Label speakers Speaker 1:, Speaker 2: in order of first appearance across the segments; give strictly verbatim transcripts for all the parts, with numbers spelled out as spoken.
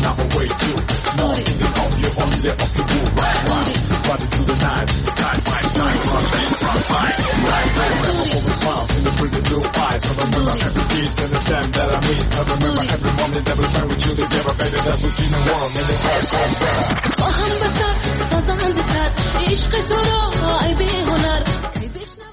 Speaker 1: I'm away too. Nothing on you on the off the move right right. Body to the night, side by side, front and front side. Right right, over smiles in the pretty blue eyes. I remember every piece and the time that I miss. I remember every moment, every time with you together, baby. That's what you know. And the heart comes back.
Speaker 2: خواهم بسر سازم بسر عشق تو را ای بی هنر کی بشنوم.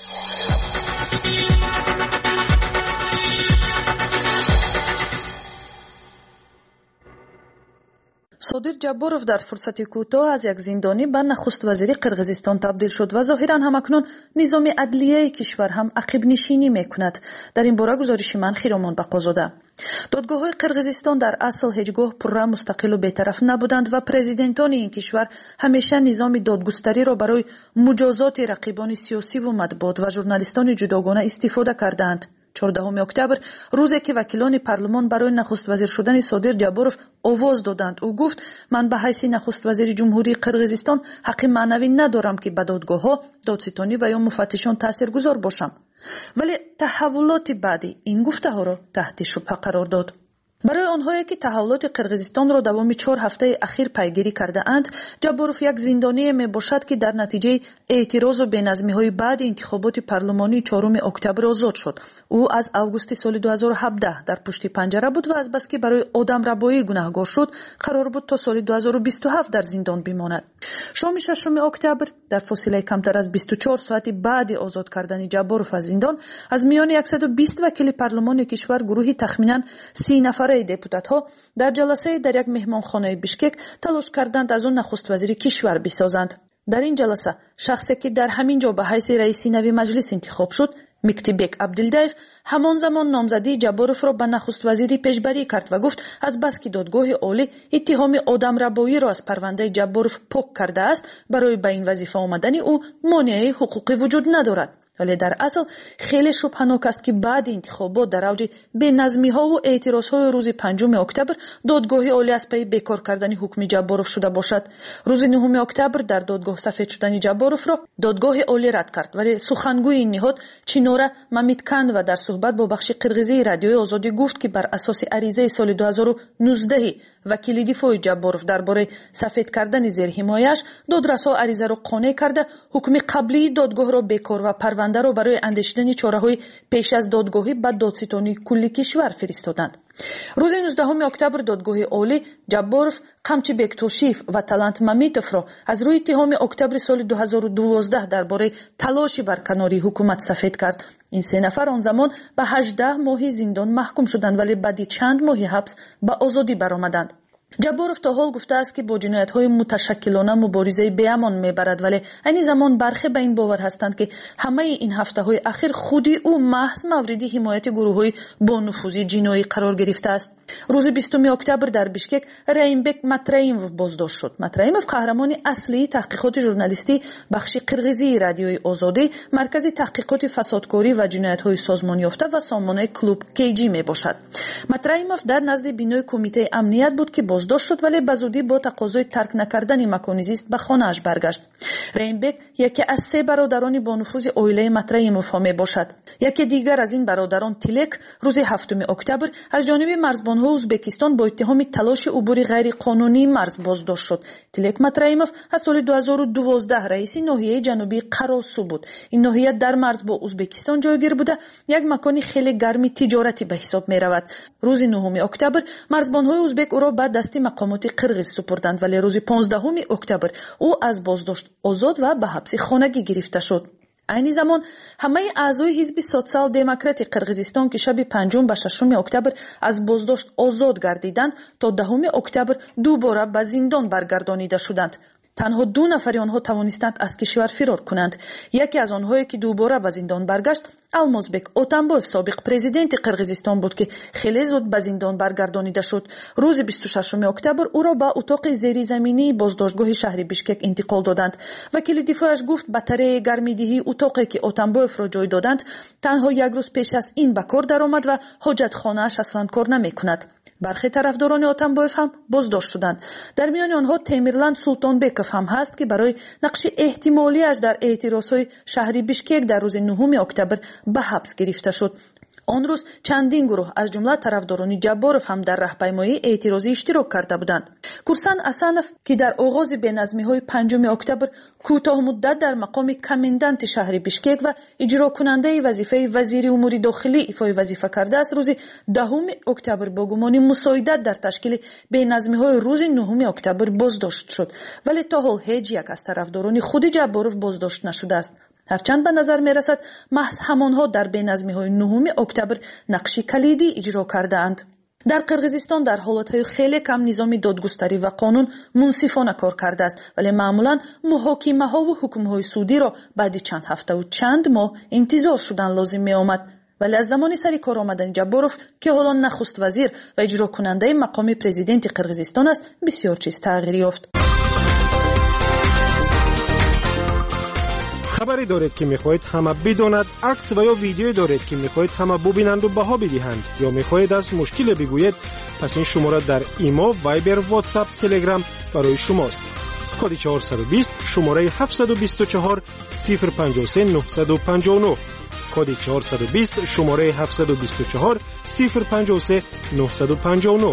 Speaker 3: صادق جبارов در فرصتی کوتاه از یک زندانی به نخست وزیر قرقیزستان تبدیل شد و ظاهرا هم اکنون نظام عدلیه کشور هم عقب نشینی میکند. در این باره گزارش من خیرامان بقازاده. دادگاه‌های قرقیزستان در اصل هیچگاه پررا مستقل و بی‌طرف نبودند و پرزیدنتان این کشور همیشه نظام دادگستری را برای مجازات رقیبان سیاسی و مطبوعات و ژورنالیستان جداگانه استفاده کردند. چهاردهم اکتبر روزی که وکیلان پارلمان برای نخست وزیر شدن صادق جبارов آواز دادند، او گفت من به حیث نخست وزیر جمهوری قرقیزستان حق معنوی ندارم که به دادگاه‌ها، دادستانی و یا مفتشان تاثیرگذار باشم. ولی تحولات بعدی این گفته‌ها را تحت شبهه قرار داد. برای آنهایی که تحولات قرقیزستان را دوام چهار هفته اخیر پیگیری کرده اند، جبارов یک زندانی می باشد که در نتیجه اعتراض و بینظمی های بعد انتخابات پارلمانی چهارم اکتبر آزاد شد. او از اوگوست سال دو هزار و هفده در پشت پنجره بود و از بس که برای آدم ربایی گناهکار شد قرار بود تا سال دو هزار و بیست و هفت در زندان بماند. شام ششم اکتبر در فاصله کمتر از بیست و چهار ساعت بعد آزاد کردن جبارов از زندان، از میان صد و بیست وکیل پارلمان کشور گروهی تخمینا سی نفر депутат ها در جلسه در یک مهمانخانه بشکک تلاش کردند از آن نخست وزیر کشور بسازند. در این جلسه شخصی که در همین جا به حیث رئیس نوی مجلس انتخاب شد، مکتیبک عبدالدایف، همان زمان نامزدی جبارов را به نخست وزیری پیشبری کرد و گفت از بس که دادگاه عالی اتهام آدمربایی را از پرونده جبارov پاک کرده است، برای به این وظیفه آمدن او مانع حقوقی وجود ندارد. ولی در اصل خیلی شبهناک است که بعد انتخابات در اوج بینظمی ها و اعتراض های روز پنجم اکتبر دادگاه عالی از پی بیکار کردن حکم جبارov شده باشد. روز نهم اکتبر در دادگاه سفید شدن جبارov را دادگاه عالی رد کرد، ولی سخنگوی این نهاد چینوره مامیدکان و در صحبت با بخش قرقیزی رادیوی آزادی گفت که بر اساس عریضه سال دو هزار و نوزده وکیل دفاع جبارov درباره سفید کردن زیر حمایه‌اش، دادرس‌ها عریضه را قانع کرده حکم قبلی دادگاه را بیکار و پرونده را برای اندیشیدن چاره‌های پیش از دادگاهی به دادستانی کلی کشور فرستادند. روز نوزدهم اکتبر دادگاه عالی جبارov، قمچی بکتوشیف و تالانت مامیتوف را از روی اتهام اکتبر سال دو هزار و دوازده درباره تلاش برکناری حکومت سفید کرد. این سه نفر آن زمان به هجده ماه زندان محکوم شدند، ولی بعد چند ماه حبس به آزادی برآمدند. جبارov تا حال گفته است که با جنایت‌های متشکلانه مبارزه به امان می‌برد، ولی این زمان برخی به این باور هستند که همه این هفته‌های اخیر خودی او محض مورد حمایت گروه‌های با نفوذ جنایی قرار گرفته است. روز بیستم اکتبر در بشکک رایمبک ماترایموف بازداشت شد. ماترایموف قهرمان اصلی تحقیقات ژورنالیستی بخش قرقیزی رادیوی آزادی، مرکز تحقیقات فسادکاری و جنایت‌های سازمان یافته و سامانه کلوب کیجی میباشد. ماترایموف در نزد بینای کمیته امنیت بود که بازداشت شد، ولی بزودی با تقاضای ترک نکردن مکان زیست به خانه‌اش برگشت. رایمبک یکی از سه برادران با نفوذ عائله ماترایموف می باشد. یکی دیگر از این برادران تیلک روز هفتم اکتبر از جانب مرزبان‌ها ازبکستان با اتهام تلاش عبور غیر قانونی مرز بازداشت شد. تیلک ماترایموف از سال دو هزار و دوازده رئیس ناحیه جنوبی قراسو بود. این ناحیه در مرز با ازبکستان جایگیر بوده، یک مکان خیلی گرم تجارتی به حساب می رود. روز نهم اکتبر مرزبان‌های ازبک او را به دست مقامات قرقیز سپردند، ولی روز پانزدهم اکتبر او از بازداشت آزاد و به حبس خانگی گرفته شد. این زمان همه اعضای حزب سوسیال دموکرات قرقیزستان که شب پنجم و ششم اکتبر از بازداشت آزاد گردیدند تا دهم اکتبر دوباره به زندان برگردانیده شدند. تنها دو نفر آنها توانستند از کشور فرار کنند. یکی از آنهایی که دوباره به زندان برگشت المازبک اتنبایف سابق پرزیدنت قرقیزستان بود که خیلی زود به زندان برگردانیده شد. روز بیست و ششم اکتبر او را به اتاق زیرزمینی بازداشتگاه شهر بشکک انتقال دادند. وکیل دفاعش گفت به طریق گرمیدهی اتاقی که اتنبایف را جای دادند تنها یک روز پیش از این به کار درآمد و حاجتخانه‌اش اصلا کار نمی‌کند. برخی طرفداران اتنبایف هم بازداشت شدند. در میان آنها تیمیرلند سلطانبکوف هم هست که برای نقش احتمالی‌اش در اعتراض‌های شهری بشکک در روز نهم اکتبر به حبس گرفته شد. آن روز چندین گروه از جمله طرفداران جباروف هم در راهپیمایی اعتراضی اشتراک کرده بودند. کورسان اسانف که در آغاز بینظمی‌های پنجم اکتبر کوتاه مدت در مقام کماندانت شهر بیشکک و اجرا کننده وظیفه وزیر امور داخلی ایفای وظیفه کرده است، روز دهم اکتبر با گمان مساعدت در تشکیل بینظمی‌های روز نهم اکتبر بازداشت شد، ولی تا حال هیچ یک از طرفداران خود جباروف بازداشت نشده است. هرچند به نظر می رسد محض همانها در بینظمی‌های نهم اکتبر نقشی کلیدی اجرا کردند. در قرقیزستان در حالتهای خیلی کم نظام دادگستری و قانون منصفانه کار کرده است، ولی معمولا محاکمه ها و حکم های سودی را بعد چند هفته و چند ماه انتظار شدن لازم می آمد. ولی از زمان سری کار آمدن جباروف که حالا نخست وزیر و اجرا کننده مقام پرزیدنت قرقیزستان است، بسیار چیز تغییر یافت.
Speaker 4: خبری دارید که میخواهید همه بداند، عکس و یا ویدیویی دارید که میخواهید همه ببینند و بها بدهند، یا میخواهید از مشکل بگویید، پس این شماره در ایما، وایبر، واتساپ، تلگرام برای شماست. کد چهارصد و بیست شماره هفتصد و بیست و چهار صفر پنجاه و سه نهصد و پنجاه و نه. کد چهارصد و بیست شماره هفتصد و بیست و چهار صفر پنجاه و سه نهصد و پنجاه و نه.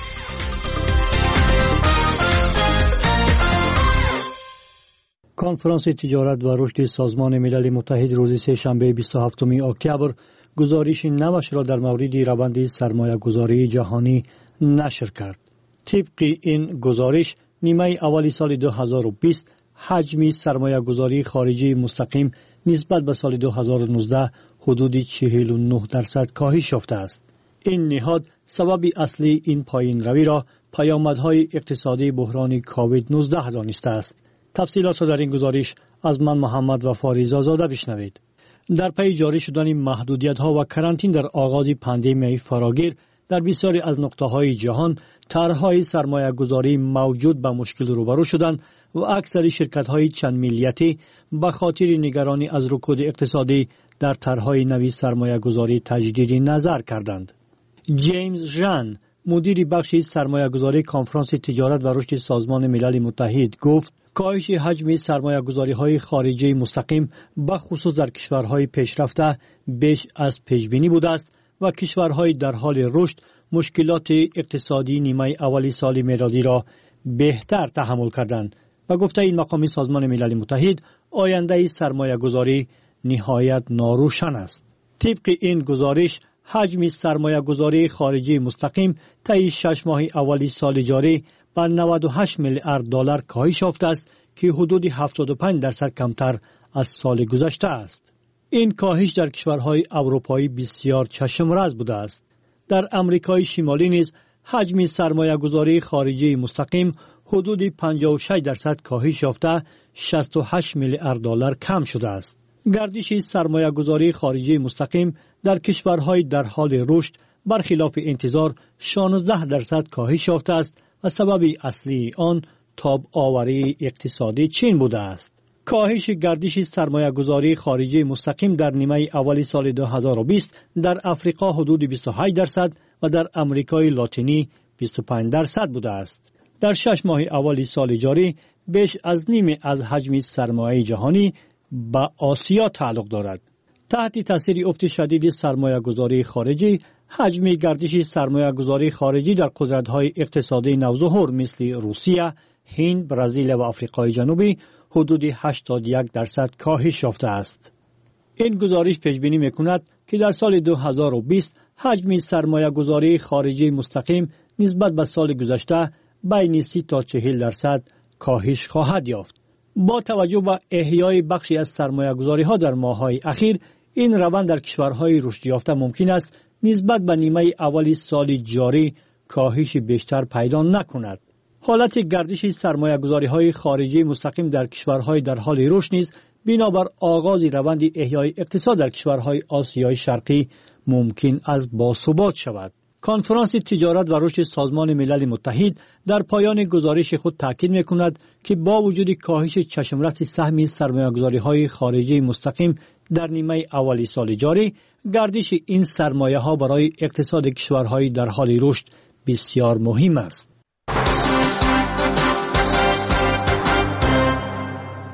Speaker 5: کنفرانس تجارت و رشد سازمان ملل متحد روز سه‌شنبه بیست و هفتم اکتبر گزارش نوش را در مورد روند سرمایه گذاری جهانی نشر کرد. طبق این گزارش نیمه اول سال دو هزار و بیست حجم سرمایه گذاری خارجی مستقیم نسبت به سال دو هزار و نوزده حدود چهل و نه درصد کاهش یافته است. این نهاد سبب اصلی این پایین روی را پیامدهای اقتصادی بحران کووید نوزده دانسته است. تفصیلات را در این گزارش از من محمد وفاری زاده بشنوید. در پی جاری شدن محدودیت‌ها و کرانتین در آغاز پاندمی فراگیر در بسیاری از نقطه‌های جهان طرح‌های سرمایه‌گذاری موجود به مشکل روبرو شدند و اکثر شرکت‌های چند ملیتی به خاطر نگرانی از رکود اقتصادی در طرح‌های نوی سرمایه‌گذاری تجدید نظر کردند. جیمز ژان، مدیر بخش سرمایه‌گذاری کنفرانس تجارت و رشد سازمان ملل متحد گفت کاهش حجم سرمایه‌گذاری‌های خارجی مستقیم به خصوص در کشورهای پیشرفته بیش از پیش‌بینی بوده است و کشورهای در حال رشد مشکلات اقتصادی نیمه اولی سال میلادی را بهتر تحمل کردند و گفته این مقام سازمان ملل متحد آینده سرمایه‌گذاری نهایت ناروشن است. طبق این گزارش حجم سرمایه‌گذاری خارجی مستقیم طی شش ماه اولی سال جاری با نود و هشت میلیارد دلار کاهش یافته است که حدود هفتاد و پنج درصد کمتر از سال گذشته است. این کاهش در کشورهای اروپایی بسیار چشم‌رس بوده است. در امریکای شمالی نیز حجم سرمایه‌گذاری خارجی مستقیم حدود پنجاه و شش درصد کاهش یافته شصت و هشت میلیارد دلار کم شده است. گردش سرمایه‌گذاری خارجی مستقیم در کشورهای در حال رشد برخلاف انتظار شانزده درصد کاهش یافته است و سبب اصلی آن تاب آوری اقتصادی چین بوده است. کاهش گردش سرمایه‌گذاری خارجی مستقیم در نیمه اولی سال دو هزار و بیست در افریقا حدود بیست و هشت درصد و در امریکای لاتینی بیست و پنج درصد بوده است. در شش ماه اولی سال جاری بیش از نیمه از حجم سرمایه جهانی به آسیا تعلق دارد. تحت تاثیر افت شدید سرمایه‌گذاری خارجی، حجم گردش سرمایه‌گذاری خارجی در قدرت‌های اقتصادی نوظهور مثل روسیه، هند، برزیل و آفریقای جنوبی حدود هشتاد و یک درصد کاهش یافته است. این گزارش پیش‌بینی می‌کند که در سال دو هزار و بیست حجم سرمایه‌گذاری خارجی مستقیم نسبت به سال گذشته بین سی تا چهل درصد کاهش خواهد یافت. با توجه به احیای بخشی از سرمایه‌گذاری‌ها در ماه‌های اخیر، این روند در کشورهای رشد یافته ممکن است نسبت به نیمه اولی سال جاری کاهش بیشتر پیدا نکند. حالت گردش سرمایه‌گذاری‌های خارجی مستقیم در کشورهای در حال رشد نیز بنابر آغاز روند احیای اقتصاد در کشورهای آسیای شرقی ممکن است باثبات شود. کنفرانس تجارت و رشد سازمان ملل متحد در پایان گزارش خود تاکید می‌کند که با وجود کاهش چشمرس سهم سرمایه‌گذاری‌های خارجی مستقیم در نیمه اولی سال جاری، گردش این سرمایه‌ها برای اقتصاد کشورهای در حال رشد بسیار مهم است.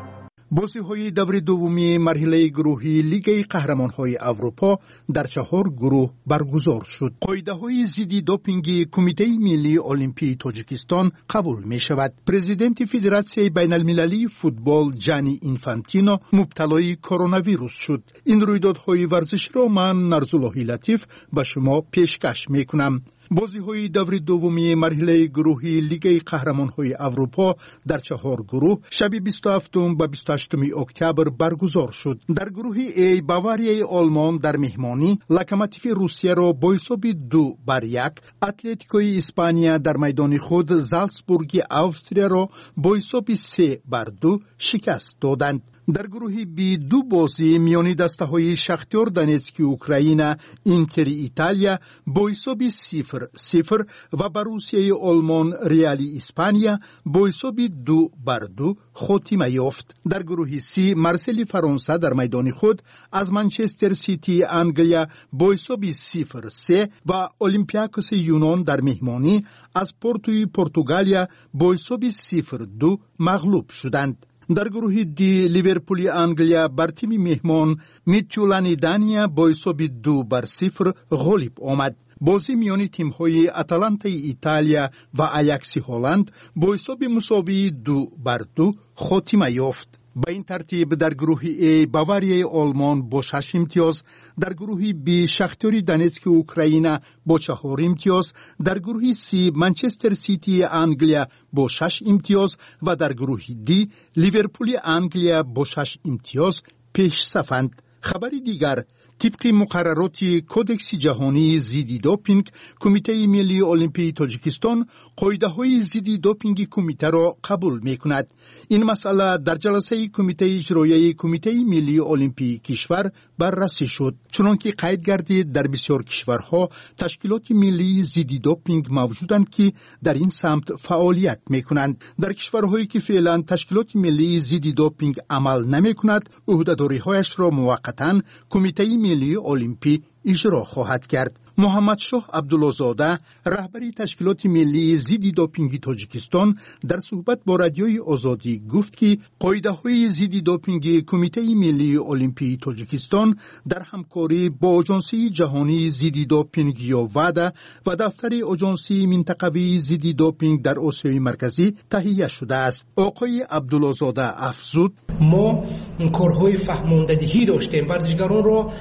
Speaker 6: بازی‌های دور دومی مرحله گروهی لیگ قهرمان‌های اروپا در چهار گروه برگزار شد. قاعده‌های ضد دوپینگ کمیته ملی المپی تاجیکستان قبول می‌شود. پرزیدنت فدراسیون بین‌المللی فوتبال جانی اینفانتینو مبتلای کرونا ویروس شد. این رویدادهای ورزشی را من نرزالله لطیف به شما پیشکش می‌کنم. بازی‌های دور دومی مرحله گروهی لیگ قهرمان‌های اروپا در چهار گروه شب بیست و هفتم و بیست و هشتم اکتبر برگزار شد. در گروه ای باواریای آلمان در مهمانی لوکوموتیو روسیه را با حساب دو بر یک، اتلتیکوی اسپانیا در میدان خود زالتسبورگ اوستریا را با حساب سه بر دو شکست دادند. در گروه بی دو بازی میانی دسته‌های شختیار دونتسک اوکراین اینتر ایتالیا با حساب صفر صفر و بروسیای آلمان ریالی اسپانیا با حساب دو بر دو خاتمه یافت. در گروه سی مارسلی فرانسه در میدان خود از منچستر سیتی انگلیا با حساب صفر سه و اولمپیاکوس یونان در مهمانی از پورتوی پرتغالیا با حساب صفر دو مغلوب شدند. در گروه دی لیورپول انگلیا بر تیم مهمان میتیولانی دانیا با حساب دو بر صفر غالب آمد. بازی میان تیم‌های اتلانتا ایتالیا و آیاکس هلند با حساب مساوی دو بر دو خاتمه یافت. با این ترتیب در گروه ای باواریای آلمان با شش امتیاز، در گروه بی شختیار دونتسک اوکراین با چهار امتیاز، در گروه سی منچستر سیتی انگلیا با شش امتیاز و در گروه دی لیورپول انگلیا با شش امتیاز پیش صفند. خبر دیگر، طبق مقررات کودکس جهانی ضد دوپینگ کمیته ملی المپی تاجیکستان قاعده‌های ضد دوپینگ کمیته را قبول می‌کند. این مسئله در جلسه کمیته اجرایی کمیته ملی المپی کشور بررسی شد، چنانکه قید گردید در بسیار کشورها تشکیلات ملی ضد دوپینگ موجودند که در این سمت فعالیت می‌کنند. در کشورهایی که فعلا تشکیلات ملی ضد دوپینگ عمل نمی‌کند، عهده‌داری‌هایش را موقتاً کمیته ملی المپی اجرا خواهد کرد. محمد شاه عبدالله‌زاده رهبری تشکیلات ملی ضد دوپینگ تاجیکستان در صحبت با رادیوی آزادی گفت که قاعده‌های ضد دوپینگ کمیته ملی المپی تاجیکستان در همکاری با آژانسی جهانی ضد دوپینگ یا وادا و دفتر آژانسی منطقوی ضد دوپینگ در آسیای مرکزی تهیه شده است. آقای عبدالله‌زاده افزود:
Speaker 7: ما کارهای فهماندهی داشتیم، ورزشکاران را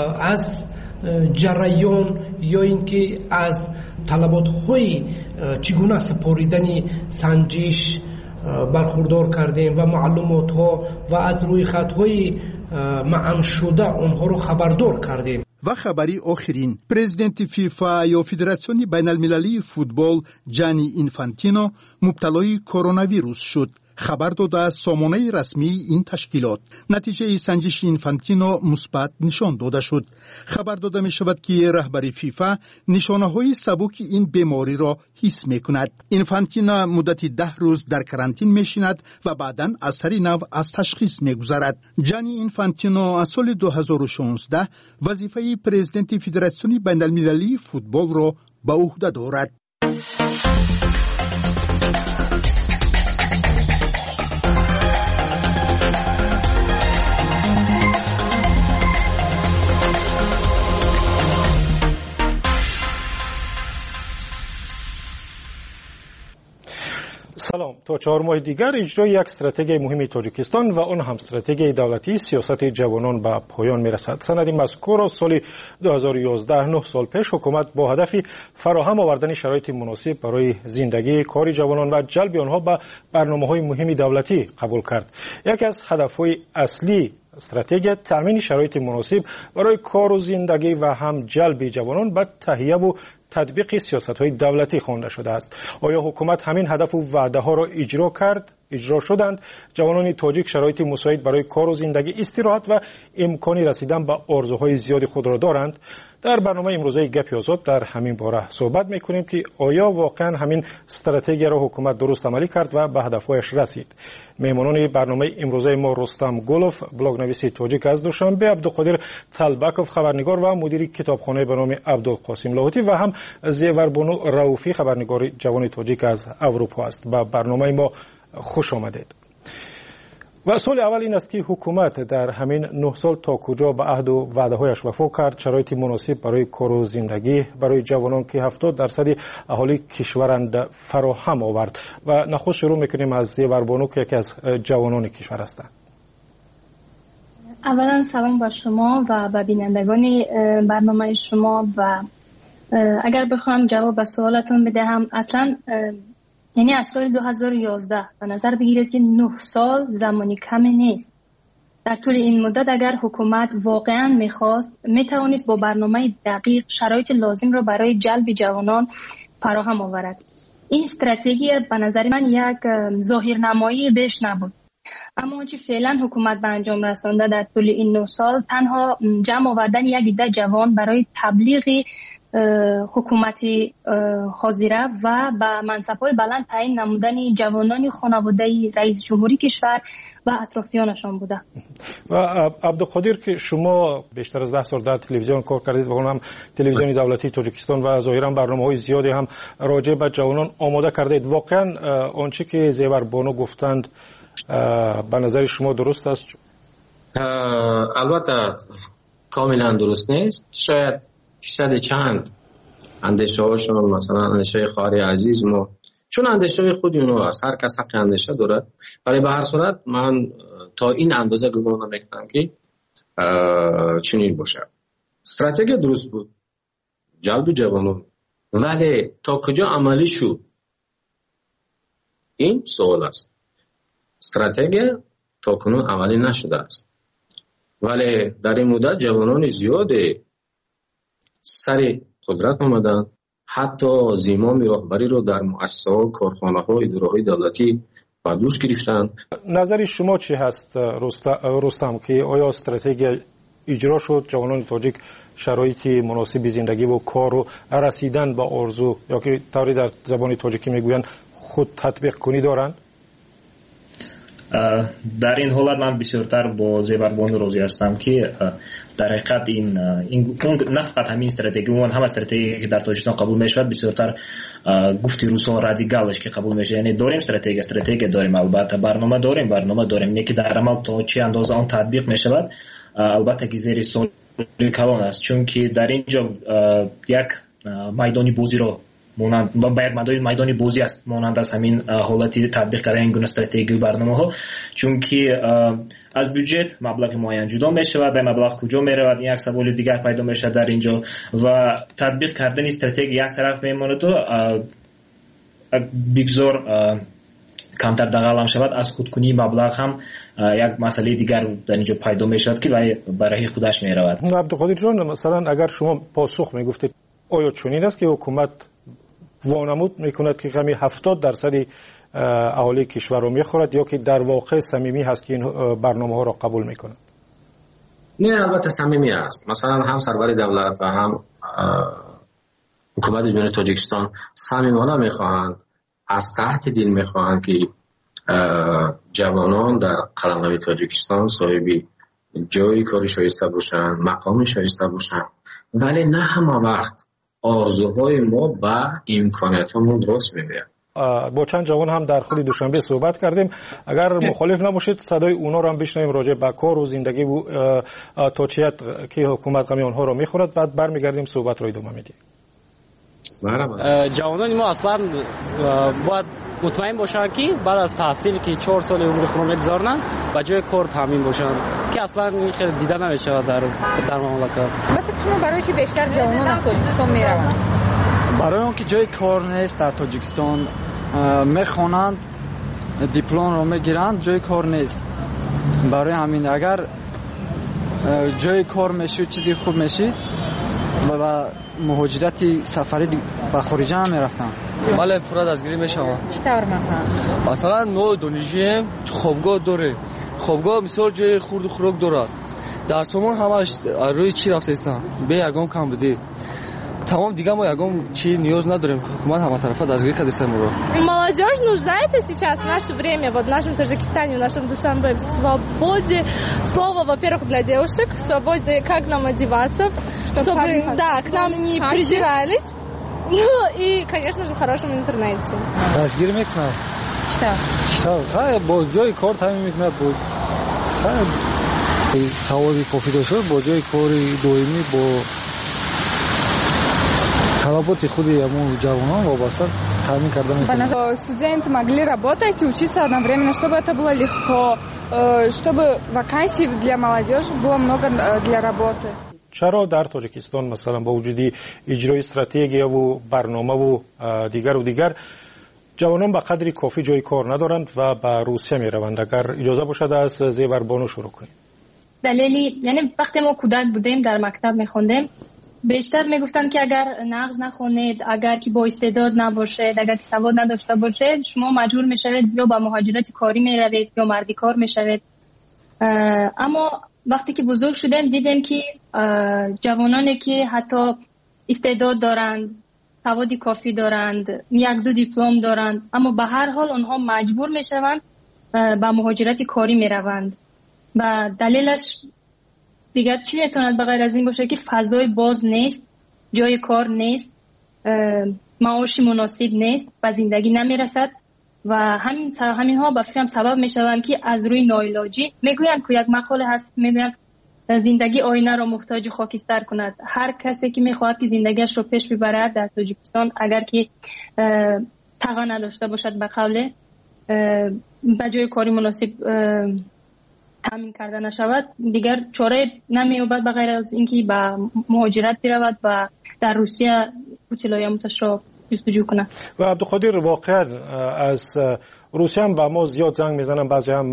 Speaker 7: از جریان یا اینکه از طلبات‌های چگونه سپاریدن سنجش برخوردار کردیم و معلومات‌ها و از روی خط‌های معن شده آنها را خبردار کردیم.
Speaker 6: و خبری آخرین، پرزیدنت فیفا یا فدراسیون بین‌المللی فوتبال جانی اینفانتینو مبتلای کرونا ویروس شد. خبر داده از سامانه رسمی این تشکیلات. نتیجه سنجش اینفانتینو مثبت نشان داده شد. خبر داده می شود که رهبر فیفا نشانه های سبک این بیماری را حس می کند. اینفانتینو مدت ده روز در کرانتین می شیند و بعداً اثر نو از تشخیص می گذارد. جانی اینفانتینو از سال دو هزار و شانزده وظیفه پرزیدنت فدراسیون بین‌المللی فوتبال را به عهده دارد.
Speaker 4: سلام. تا چهار ماه دیگر اجرای یک استراتژی مهم تاجیکستان و آن هم استراتژی دولتی سیاست جوانان به پایان میرسد. سند مذکور از سال دو هزار و یازده، نه سال پیش حکومت با هدف فراهم آوردن شرایط مناسب برای زندگی کار جوانان و جلب آنها به برنامه‌های مهم دولتی قبول کرد. یکی از هدف‌های اصلی استراتژی تامین شرایط مناسب برای کار و زندگی و هم جلب جوانان به تهیه و تطبیق سیاست‌های دولتی خوانده شده است. آیا حکومت همین هدف و وعده‌ها را اجرا کرد؟ اجرا شدند؟ جوانان تاجیک شرایط مساعد برای کار و زندگی، استراحت و امکانی رسیدن به آرزوهای زیاد خود را دارند؟ در برنامه امروزه گپ آزاد در همین باره صحبت می‌کنیم که آیا واقعا همین استراتژی را حکومت درست عملی کرد و به هدف‌هایش رسید. مهمانان برنامه امروزه ما رستم گلوف، بلاگ‌نویس تاجیک از دوشنبه، عبدالقادر طلبکوف، خبرنگار و مدیر کتابخانه به نام عبدالقاسم لاهوتی و هم زیوربانو رؤوفی، خبرنگار جوان تاجیک از اروپا است. با برنامه ما خوش آمدید. و سوال اول این است که حکومت در همین نه سال تا کجا به عهد و وعده‌هایش وفا کرد، شرایط مناسب برای کار و زندگی برای جوانان که هفتاد درصد اهالی کشورند فراهم آورد. و نخست شروع میکنیم از زیوربانو که یکی از جوانان کشور هستند.
Speaker 8: اولا سلام بر شما و به بینندگان برنامه شما. و اگر بخوام جواب به سوالتون بدهم، اصلا یعنی از سال دو هزار و یازده به نظر بگیرید که نه سال زمانی کمی نیست. در طول این مدت اگر حکومت واقعا میخواست، میتوانست با برنامه دقیق شرایط لازم را برای جلب جوانان فراهم آورد. این استراتژی به نظر من یک ظاهرنمایی بیش نبود، اما آنچه فعلا حکومت به انجام رسانده در طول این نه سال تنها جمع آوردن یک عده جوان برای تبلیغ حکومتی حاضره و به منصب‌های بلند تعیین نمودن جوانان خانواده رئیس جمهوری کشور و اطرافیانشان بوده.
Speaker 4: و عبدالقادر که شما بیشتر از ده سال در تلویزیون کار کردید و هم تلویزیون دولتی تاجیکستان و ظاهرا برنامه‌های زیادی هم راجع به جوانان آماده کردید، واقعا آنچه که زیوربانو گفتند به نظر شما درست است؟
Speaker 9: البته کاملا درست نیست. شاید شاید چند اندیشه هاشون، مثلا اندیشه خواهر عزیز ما، چون اندیشه های خودی اونو هست، هر کس حق اندیشه داره، ولی به هر صورت من تا این اندازه گمان نمیکنم که چنین باشه. استراتژی درست بود جلب جوانان، ولی تا کجا عملی شد این سوال است. استراتژی تا کنون عملی نشده است، ولی در این مدت جوانان زیاده سر قدرت آمدن، حتی زمام راهبری رو در مؤسسه‌ها، کارخانه‌ها، اداره‌های دولتی بر دوش گرفتن.
Speaker 4: نظر شما چی هست رستم که آیا استراتژی اجرا شد، جوانان تاجیک شرایط مناسب زندگی و کار و رسیدن به آرزو یا که طوری در زبان تاجیکی میگویند خود تطبیق کنی دارند؟
Speaker 10: در این حالت من بسیارتر با زیوربانو راضی هستم که در حقیقت این, این نه فقط همین استراتژی، اون هم استراتژی که در تاجیکستان قبول میشود بسیارتر گفتی روسا رادیکالش که قبول میشه. یعنی داریم استراتژی استراتژی داریم، البته برنامه داریم برنامه داریم اینه که در عمل تا چه اندازه آن تطبیق میشود البته که زیر سوال کلان است، چون که در اینجا یک میدانی بازی رو مانند و باید مدای میدانی بازی است مانند از همین حالتی تطبیق کردن این گونه استراتژی برنامه ها، چون که از بودجت مبلغ معین جدا می شود و مبلغ کجا می رود این یک سوال دیگر پیدا می شود در اینجا و تطبیق کردن استراتژی یک طرف می ماند و بگذار کمتر دغل هم شود، از خودکنی مبلغ هم یک مسئله دیگر در اینجا پیدا می شود که برای خودش می رود.
Speaker 4: عبدالقادر جان، مثلا اگر شما پاسخ می گفتید آیا چنین است که حکومت وانمود میکند که کمی هفتاد درصد اهالی کشور رو میخورد یا که در واقع صمیمی هست که این برنامه ها را قبول میکند؟
Speaker 9: نه، البته صمیمی است. مثلا هم سرور دولت و هم حکومت جمهوری تاجیکستان صمیمانه میخواهند، از تحت دل میخواهند که جوانان در قلمرو تاجیکستان صاحب جای کاری شایسته باشند، مقام شایسته باشند، ولی نه همه وقت آرزوهای ما با امکاناتمون درست می‌بینیم.
Speaker 4: با چند جوان هم در خود دوشنبه صحبت کردیم، اگر مخالف نباشید صدای اونا رو هم بشنویم راجع به کار و زندگی و توجیهات که حکومت غمی اونها رو میخورد، بعد برمیگردیم صحبت رو ادامه میدیم.
Speaker 11: جوانان ما اصلا باید مطمئن باشن که بعد از تحصیل که چهار سال عمر خود میگذارن با جای کار تامین باشن که اصلا این خیلی دیده نمیشه در در مملکت.
Speaker 12: مثلا شما برای چی بیشتر جوانان از تاجیکستان میروند؟
Speaker 13: برای اون که جای کار نیست در تاجیکستان، میخوانند دیپلم رو میگیرند، جای کار نیست. برای همین اگر جای کار میشه چیزی خوب میشه و مهاجرت سفری به خارج هم میرفتم.
Speaker 14: بله پورا دستگیری میشم.
Speaker 12: چطور مثلا؟
Speaker 14: مثلا نو دانشجویم خوابگاه داره، خوابگاه مثال جای خورد و خوراک دارد. در سومون همش روی چی رفتستم به یگام کم بده، تمام دیگه мы ягом чи نیاز ندارим. Hukumat hamma tarafa дazgir кадиса муро.
Speaker 15: Молодежь нуждается сейчас в наше время, вот в нашем Таджикистане, в нашем Душанбе, в свободе слова, во-первых, для девушек, в свободе, как нам одеваться, чтобы, да, к нам не придирались. Ну и, конечно же, в хорошем интернете.
Speaker 13: Разгир мекунад?
Speaker 15: Что?
Speaker 13: Что? Хай, бо ҷои кор тамин мекунад, бо хай саводи кофӣ дошта бо ҷои кори доимӣ бо талаботи худи ҳамон ҷавонон вобаста тамин карда мекунад.
Speaker 12: Студенты могли работать и учиться одновременно, чтобы это было легко, чтобы вакансий для молодежи было много для работы.
Speaker 4: چرا در تاجیکستان مثلا با وجود اجرای استراتژی و برنامه و دیگر و دیگر جوانان به قدری کافی جای کار ندارند و به روسیه می روند؟ اگر اجازه باشد از زیور بانو شروع کنیم.
Speaker 8: دلیلی یعنی وقتی ما کودک بودیم در مکتب میخوندیم بیشتر میگفتن که اگر نقض نخونید، اگر که با استعداد نباشید، اگر که سواد نداشته باشید شما مجبور میشوید یا به مهاجرت کاری میروید یا مردی کار میشوید. اما وقتی که بزرگ شدیم دیدیم که جوانانی که حتی استعداد دارند، سوادی کافی دارند، یک دو دیپلم دارند، اما به هر حال آنها مجبور میشوند به مهاجرت کاری میروند و دلیلش دیگر چی میتواند به غیر از این باشه که فضای باز نیست، جای کار نیست، معاش مناسب نیست و زندگی نمیرسد و همین همین ها به فکرم سبب میشوند که از روی ناعلاجی میگویند که یک مقاله هست میگویند زندگی آینه را محتاج خاکستر کند. هر کسی که میخواهد که زندگیش رو پیش ببرد در تاجیکستان اگر که تقا نداشته باشد به قوله به جای کاری مناسب تامین کرده نشود دیگر چاره نمی‌یابد به غیر از اینکه به مهاجرت برود و در روسیه اطلاعاتش را جستجو کنه.
Speaker 4: و عبدالقادر واقعا از روسیه هم به ما زیاد زنگ میزنن، بعضی هم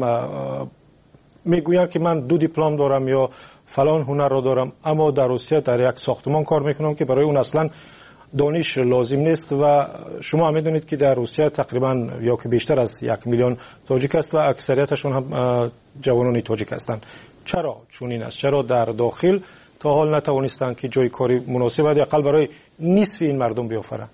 Speaker 4: میگوین که من دو دیپلم دارم یا فلان هنر رو دارم اما در روسیه در یک ساختمان کار میکنم که برای اون اصلا دانش لازم نیست و شما هم میدونید که در روسیه تقریبا یا که بیشتر از یک میلیون تاجیک است و اکثریتشون هم جوانان تاجیک هستند. چرا چنین است؟ چرا در داخل تا حال نتوانستند که جای کاری مناسب یا حداقل برای نصف این مردم بیافرند؟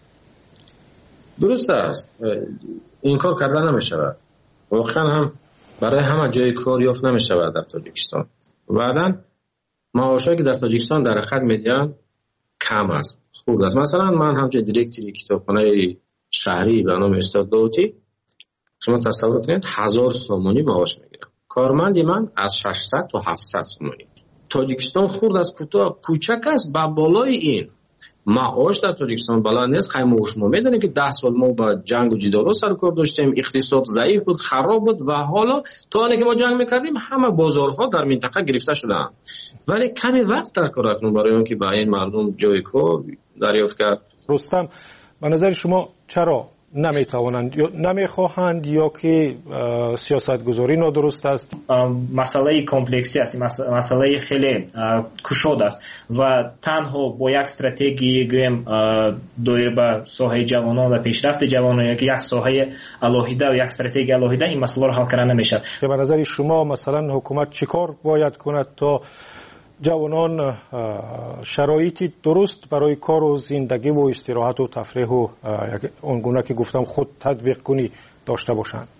Speaker 9: درست است، این کار کرده نمیشود، واقعا هم برای همه جای کار یافت نمیشود در تاجیکستان. بعداً معاشایی که در تاجیکستان در حقیقت میدن کم است، خوب است. مثلا من همچه دیرکتری کتابخانه شهری به نام استاد داوتی، شما تصور کنید هزار سومونی معاش میگیرم. کارمندی من از ششصد تا هفتصد سومونی. تاجیکستان خورد از کوتاه کوچک است، با بالای این معاش در تاجیکستان بالا نیست. خیلی شما میدونید که ده سال ما با جنگ و جدال سر کار داشتیم، اقتصاد ضعیف بود، خراب بود و حالا تا آنی که ما جنگ میکردیم همه بازارها در منطقه گرفته شدن، ولی کمی وقت در کار اکنون برای اون که با این مردم جای کار دریافت کرد.
Speaker 4: رستم، به نظر شما چرا نمیتوانند یا نمیخواهند یا که سیاست گذاری نادرست است؟
Speaker 10: مسئله کمپلکسی است، مسئله خیلی کشاد است و تنها با یک استراتژی گویم دایر به ساحه جوانان و پیشرفت جوانان یا که یک ساحه الهیده و یک استراتژی الهیده این مسئله رو حل کردن نمیشه.
Speaker 4: به نظر شما مثلا حکومت چیکار باید کند تا جوانان شرایطی درست برای کار و زندگی و استراحت و تفریح و اونگونه که گفتم خود تطبیق کنی داشته باشند؟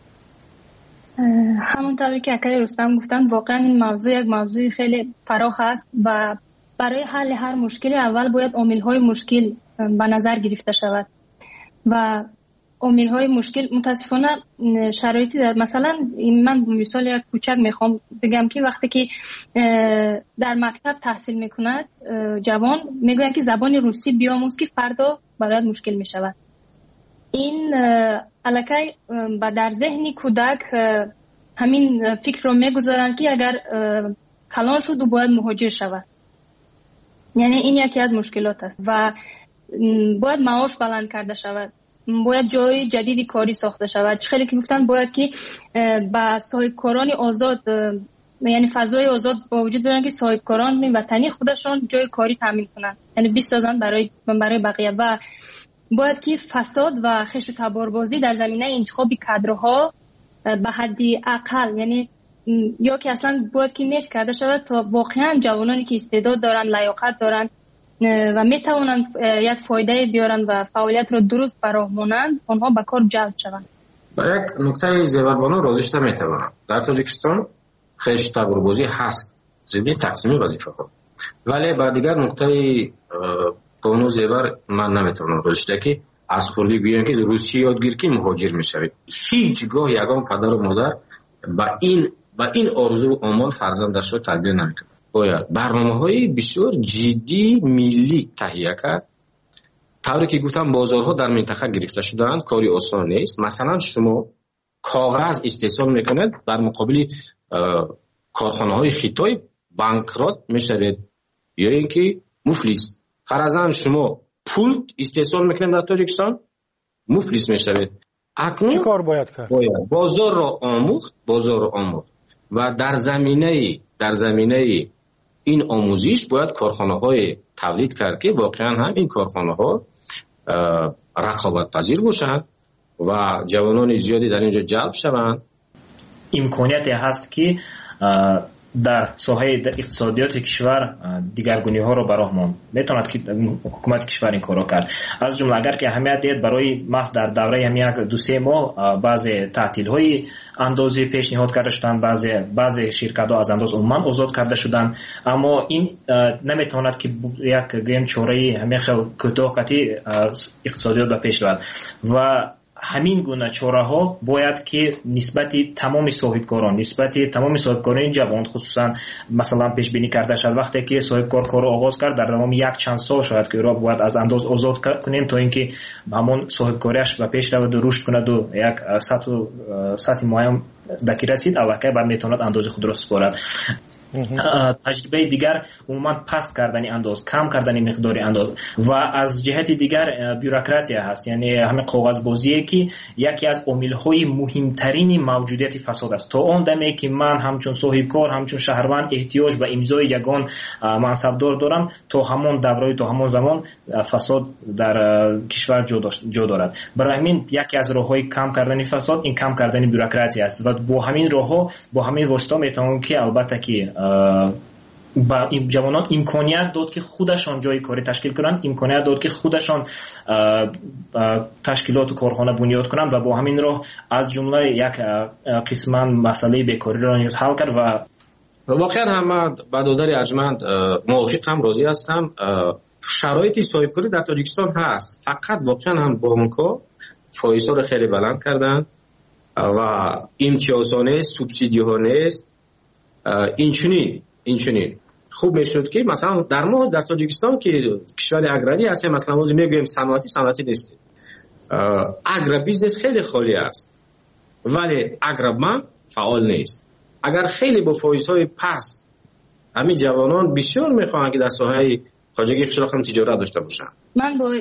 Speaker 8: همونطوری که اکای رستم گفتن واقعا این موضوع یک موضوع خیلی فراخ است و برای حل هر مشکلی اول باید عامل‌های مشکل به نظر گرفته شود و عامل‌های مشکل متاسفانه شرایطی دارد. مثلا من مثال یک کوچک میخوام بگم که وقتی که در مکتب تحصیل میکند جوان میگوید که زبان روسی بیاموز که فردا برایت مشکل میشود. این الکی با در ذهن کودک همین فکر رو میگذارند که اگر کلان شد و باید مهاجر شود. یعنی این یکی از مشکلات است و باید معاش بلند کرده شود، باید جای جدیدی کاری ساخته شود. خیلی که گفتن باید که با صاحبکاران آزاد یعنی فضای آزاد با وجود بیارن که صاحبکاران وطنی خودشون جای کاری تامین کنن، یعنی بسازن برای برای بقیه و باید که فساد و خش و تباربازی در زمینه انتخاب کادرها به حدی اقل یعنی یا که اصلا باید که نیست کرده شود تا واقعا جوانانی که استعداد دارن، لیاقت دارن و میتوانند یک فایده بیارن و فعالیت رو درست فراهمونند آنها به کار جلب شوند.
Speaker 9: با یک نکته زیوربانو راضیش نمیتوانم. در تاجیکستان خش تباربازی هست، ضمن تقسیم وظیفه ها، ولی با دیگر نکته بانو زیور من نمیتونم روشته که از خوردی بیان که روسی یادگیر که مهاجر میشوید. هیچگاه یگان پدر و مادر با این با این آرزو و آمال فرزندش را تربیت نمیکنه. باید برنامه‌های بسیار جدی ملی تهیه کرد. طوری که گفتم بازارها در منطقه گرفته شدند، کاری آسان نیست. مثلا شما کاغذ استحصال میکنید، در مقابل کارخانه‌های خیتای بانکرات میشوید یا اینکه مفلس. فرضاً شما پول استحصال میکنید در تاجیکستان، مفلس میشوید. اکنون
Speaker 4: چی کار باید کرد؟
Speaker 9: باید بازار را آموخت، بازار را آموخت و در زمینه در زمینه این آموزش باید کارخانه‌های تولید کرد که واقعا هم این کارخانه‌ها رقابت پذیر باشند و جوانان زیادی در اینجا جلب شوند.
Speaker 10: امکانیتی هست که در ساحه اقتصادیات کشور دیگرگونی ها رو براه ماند. میتواند که حکومت کشور این کارو کرد. از جمله اگر که اهمیت دید برای ماست در دوره هم یک دو سه ماه بعضی تعطیل های اندازی پیشنهاد کرده شدند، بعضی بعضی شرکت ها از انداز عموما آزاد کرده شدند، اما این نمیتواند که یک گیم چوره همین خیلی کوتاهی اقتصادیات به پیش برد و همین گونه چاره ها باید که نسبت تمام صاحبکاران نسبت تمام صاحبکاران جوان خصوصا مثلا پیش بینی کرده شد. وقتی که صاحبکار کارو آغاز کرد در دوام یک چند سال شاید که را باید از انداز آزاد کنیم تا اینکه همون صاحبکاریش به پیش رود و رشد کند و یک سطح سطح معین دکی رسید البته بعد میتواند انداز خود را سپارد. تجربه دیگر عموما پست کردن انداز، کم کردن مقدار انداز و از جهت دیگر بیوروکراسی هست، یعنی همین کاغذبازی که یکی از عامل‌های مهمترین موجودیت فساد است. تا اون دمی که من همچون صاحبکار همچون شهروند احتیاج به امضای یگان منصبدار دارم، تا همون دوره تا همون زمان فساد در کشور جا دارد. برای همین یکی از راه‌های کم کردن فساد این کم کردن بیوروکراسی است و با همین راه‌ها با همین واسطه میتونم که البته که با این جوانان امکانیت داد که خودشان جای کاری تشکیل کنند، امکانیت داد که خودشان تشکیلات و کارخانه بنیاد کنند و با همین راه از جمله یک قسمت مسئله بیکاری را نیز حل کرد. و
Speaker 9: واقعا هم برادر ارجمند موافقم، راضی هستم. شرایط صاحبکاری در تاجیکستان هست، فقط واقعا هم بانک‌ها فایزها را خیلی بلند کردند و امتیازها نیست، سوبسیدی‌ها نیست. این چنین این چنین خوب میشد که مثلا در ما در تاجیکستان که کشور اگراری هست، مثلا ما میگویم صنعتی صنعتی نیست، اگرا بیزنس خیلی خالی است ولی اگرمن فعال نیست. اگر خیلی با فایزهای پست همین جوانان بسیار میخواهند که در ساحه خواجگی قشلاق هم تجارت داشته باشن.
Speaker 8: من با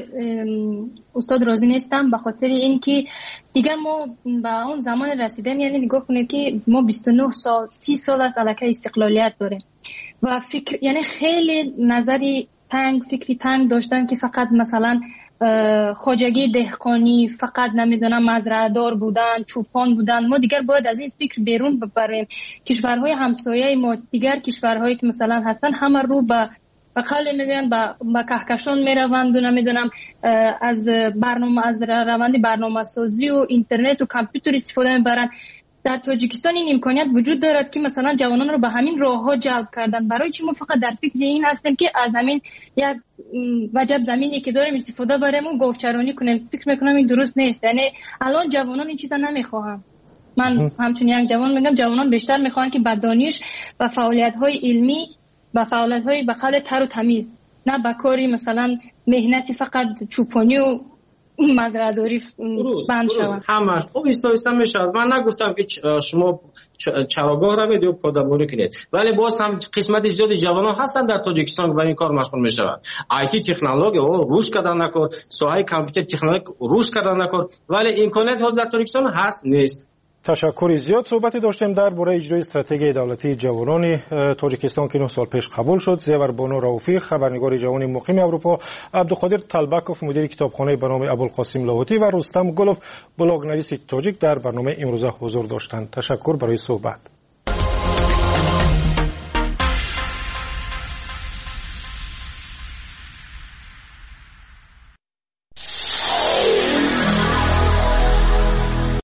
Speaker 8: استاد راضی نیستم به خاطر اینکه دیگر ما به اون زمان رسیدیم، یعنی نگاه کنید که ما بیست و نه سال سی سال از علاقه استقلالیت داریم و فکر یعنی خیلی نظری تنگ فکری تنگ داشتن که فقط مثلا خواجگی دهقانی فقط نمیدونم مزرعه‌دار بودن، چوپان بودن. ما دیگر باید از این فکر بیرون ببریم. کشورهای همسایه ما دیگر کشورهایی که مثلا هستن همه رو به و قال میگن با با کهکشان میروند و نمیدونم از برنامه از روند برنامه سازی و اینترنت و کامپیوتر استفاده میبرن. در تاجیکستان این امکانیت وجود دارد که مثلا جوانان رو به همین راهها جلب کردن. برای چی ما فقط در فکر این هستیم که از همین یک وجب زمینی که داریم استفاده بریم و گاوچرانی کنیم؟ فکر میکنم این درست نیست. یعنی الان جوانان این چیزا نمیخواهن. من همچون یک جوان میگم جوانان بیشتر میخوان که با دانش و فعالیت‌های علمی با فعالیت‌های به قول تر و تمیز، نه با کاری مثلا مهنتی فقط چوپانی و مزرعه‌داری بند شود.
Speaker 9: همش او ایستایستم میشود. من نگفتم که شما چراگاه رو بدید و پادبانی کنید، ولی باز هم قسمت زیادی جوانان هستن در تاجیکستان و این کار مشغول میشوند. آیتی تکنولوژی او رشد کردن نکرد، ساحه کامپیوتر تکنولوژی رشد کردن نکرد، ولی امکانات ها در تاجیکستان هست نیست.
Speaker 4: تشکر. زیاد صحبتی داشتیم درباره اجرای استراتژی دولتی جوانان تاجیکستان که نه سال پیش قبول شد. زیور بانو رؤوفی، خبرنگار جوان مقیم اروپا، عبدالقادر طلبکوف، مدیر کتابخانه به نام ابوالقاسم لاهوتی و رستم گلوف، بلاگنویس تاجیک در برنامه امروزه حضور داشتند. تشکر برای صحبت.